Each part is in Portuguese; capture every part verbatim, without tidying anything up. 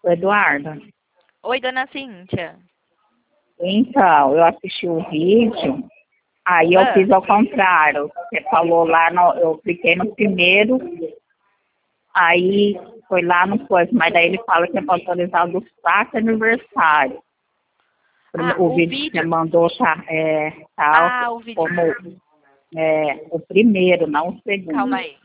Eduardo. Oi, dona Cíntia. Então, eu assisti o vídeo, aí eu Ah. fiz ao contrário. Você falou lá, no, eu cliquei no primeiro, aí foi lá no coisa, mas daí ele fala que é para autorizar o do saque aniversário. Ah, o, o vídeo, vídeo- que você mandou tá, é, tá Ah, o vídeo. como é, o primeiro, não o segundo. Calma aí.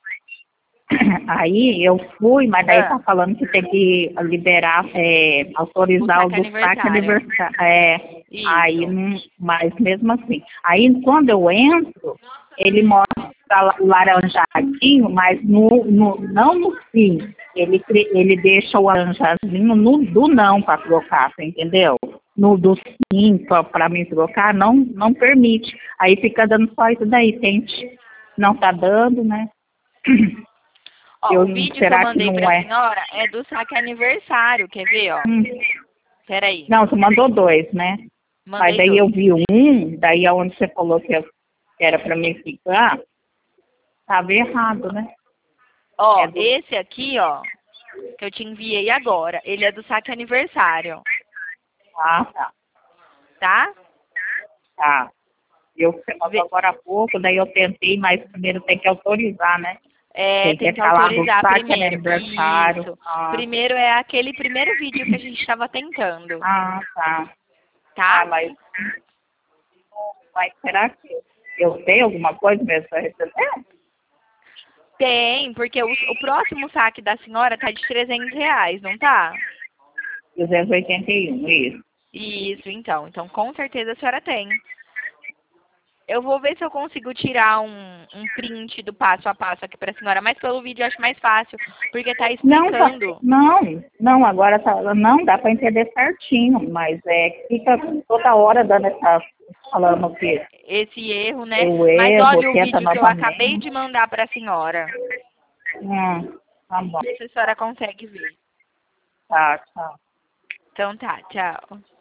Aí eu fui, mas daí Ah. tá falando que tem que liberar, é, autorizar O o, saque do saque aniversário. aniversário. É, Isso. aí, não- mas mesmo assim. Aí quando eu entro, ele mostra lá o laranjadinho, mas no, no, não no fim. Ele, cri- ele deixa o laranjadinho no do não para trocar, você entendeu? No do sim para mim trocar, não, não permite. Aí fica dando só isso daí, tente. Não tá dando, né? Ó, Eu- o vídeo que eu será que mandei não pra é? senhora é do saque aniversário, quer ver, ó? Hum. Peraí. Não, você mandou dois, né? Mandei Mas daí dois. eu vi um, daí aonde você falou que eu- que era para mim ficar, tava errado, né? Ó, É do- esse aqui, ó, que eu te enviei agora, ele é do saque aniversário, Ah, tá, tá? tá. Eu você Vê- mandou agora há pouco, daí eu tentei, mas primeiro tem que autorizar, né? É, tem que falar do autorizar saque primeiro. aniversário. Isso. Ah, Primeiro é aquele primeiro vídeo que a gente estava tentando, ah, tá. tá? Ah, mas, mas será que eu tenho alguma coisa mesmo para receber? Tem, porque o, o próximo saque da senhora tá de trezentos reais, não tá? duzentos e oitenta e um, isso. Isso, então. Então, com certeza a senhora tem. Eu vou ver se eu consigo tirar um, um print do passo a passo aqui pra senhora, mas pelo vídeo eu acho mais fácil, porque tá Não, tá, explicando. não, não, agora tá, não dá para entender certinho, mas é que fica toda hora dando essa, falando que Esse erro, né? eu Mas erro, olha o tenta vídeo que eu acabei novamente. de mandar pra senhora. Hum, tá bom, Vê se a senhora consegue ver. tá, tchau. Então tá, tchau.